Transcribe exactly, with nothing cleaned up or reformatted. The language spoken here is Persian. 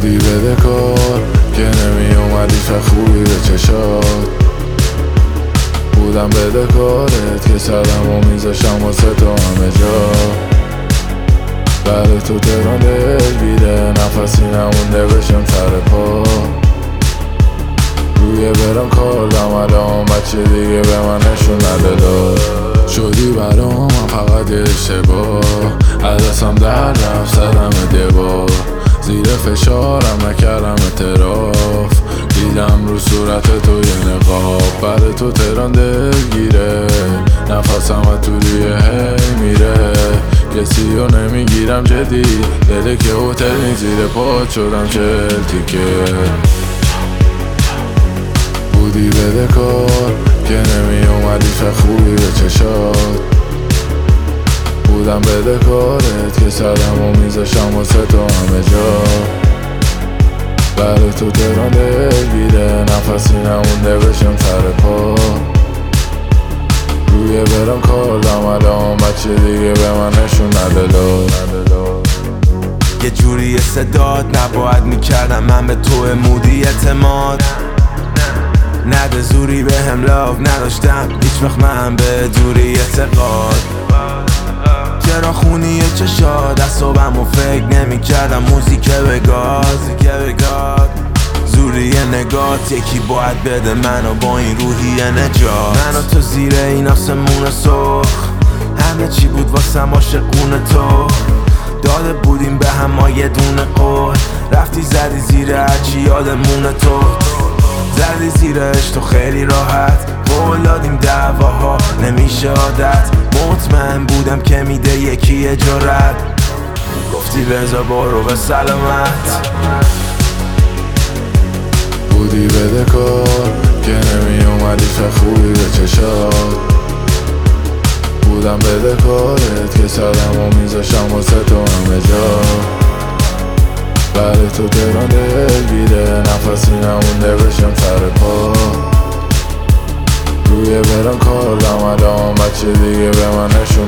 بودی بده کار که نمی اومدی چه خوبی به چشات. بودم بده کارت که سرم و میذاشم واسه تو همه جا. بعد تو تهران دلگیره نفسی نمونده بشم سر پا. روی برم کردم الان بچه دیگه به من نشون نده لا. شدی برام من فقط یه اشتباه، از دستم در رفت زدم دیوار. زیر فشارم نکردم اعتراف، دیدم رو صورت تو یه نقاب. بعد تو تهران دلگیره نفسم از تو روی هی میره. کسی رو نمیگیرم جدی، دلی که هتل نی زیر پات شدم چل تیکه. بودی بده کار که نمی اومدی چه خوبی به چشات. بودم بده کارت که سرم و میذاشم واسه تو همه جا. بعد تو تهران دلگیره نفسی نمونده بشم سر پا. روی برم کردم الان بچه دیگه به من نشون نده لا. یه جوری صدات نباید میکردم من به تو مودی اعتماد. نده زوری به هم لاف نداشتم هیچ وقت من به دوری اعتقاد. چرا خونی چشاد از صبحم و فکر نمی کردم موزیک بگاد. زوری نگات یکی باید بده منو با این روحی نجات. منو تو زیر این آسمون سرخ همه چی بود واسم عاشقون تو. داده بودیم به هم یه دونه قول، رفتی زدی زیر هرچی یادمون تو. زدی زیرش تو خیلی راحت، قول دادیم دعواها نمیشه عادت. مطمئن بودم که میده یکی جرأت، گفتی بذار برو به سلامت. بودی بده کار که نمی اومدی چه خوبی به چشات. بودم بده کارت که سرم و میذاشم واسه تو همه جا. بعد تو تهران دلگیره نفسی نمونده بشم سر پا. روی برم کردم الان بچه دیگه به من نشون